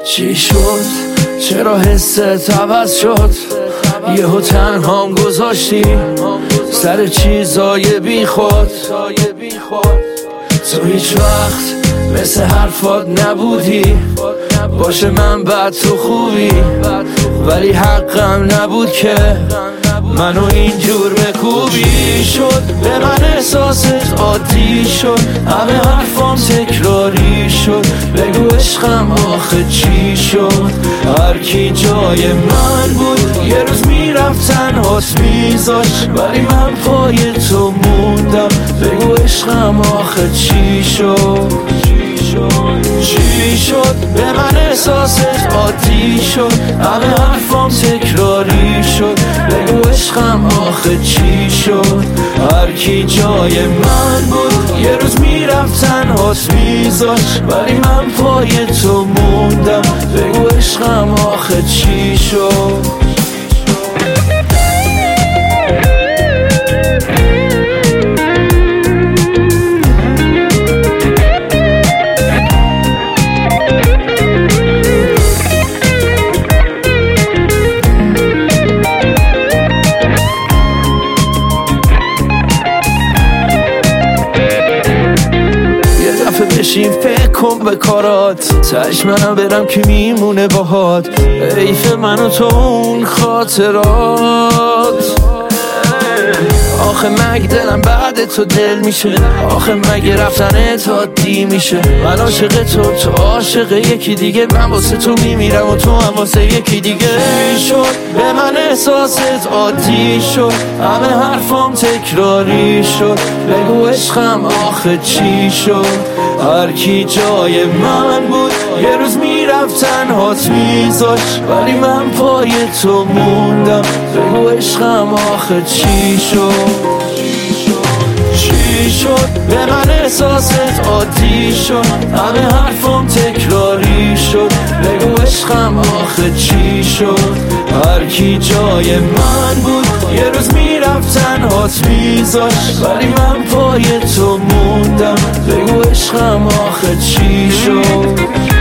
چی شد؟ چرا حست عوض شد؟ یهو تنهام گذاشتی سر چیزای بی خود. تو هیچ وقت مثل حرفات نبودی، باشه من بد تو خوبی، ولی حقم نبود که منو اینجور بکوبی. شد به من احساست عادی شد، همه حرفام تکراری شد. بگو عشقم آخه چی شد؟ هر کی جای من بود یه روز میرفت تنهات میذاشت، ولی من پای تو موندم. بگو عشقم آخه چی شد؟ چی شد؟ به من احساست عادی شد، همه حرفام تکراری شد. بگو عشقم آخه چی شد؟ هر کی جای من بود یه روز میرفت تنهات میذاشت، ولی من پای تو موندم. بگو عشقم آخه چی شد؟ بشین فکر کن به کارات، تش منم برم که میمونه باهات. حیف من و تو اون خاطرات. آخه مگه دلم بعد تو دل میشه؟ آخه مگه رفتن تا دی میشه؟ من عاشق تو عاشق یکی دیگه، من واسه تو میمیرم و تو هم واسه یکی دیگه. شد به من احساست عادی شد، همه حرفام تکراری شد. بگو عشقم آخه چی شد؟ هر کی جای من بود یه روز میرفت تنهات میذاشت، ولی من پای تو موندم. بگو عشقم آخه چی شد؟ چی شد؟ به من احساست عادی شد، همه حرفام تکراری شد. بگو عشقم آخه چی شد؟ هر کی جای من بود یه روز میرفت تنهات میذاشت، ولی من پای تو موندم. بگو عشقم آخه چی شد؟